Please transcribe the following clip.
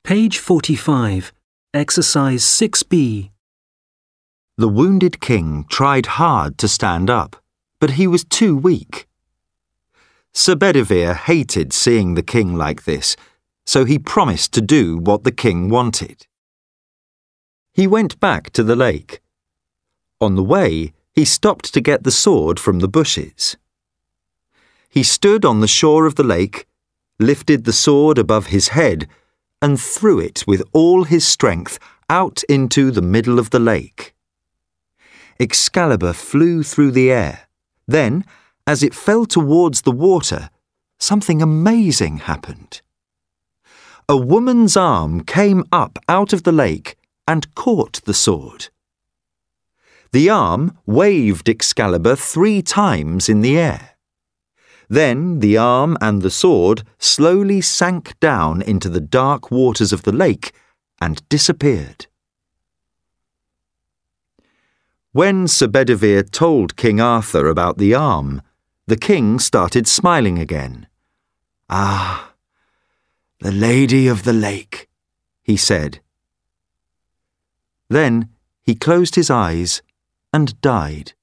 Page 45, Exercise 6B. The wounded king tried hard to stand up, but he was too weak. Sir Bedivere hated seeing the king like this, so he promised to do what the king wanted. He went back to the lake. On the way, he stopped to get the sword from the bushes. He stood on the shore of the lake, lifted the sword above his head, and threw it with all his strength out into the middle of the lake. Excalibur flew through the air. Then, as it fell towards the water, something amazing happened. A woman's arm came up out of the lake and caught the sword. The arm waved Excalibur 3 times in the air. Then the arm and the sword slowly sank down into the dark waters of the lake and disappeared. When Sir Bedivere told King Arthur about the arm, the king started smiling again. "Ah, the Lady of the Lake," he said. Then he closed his eyes and died.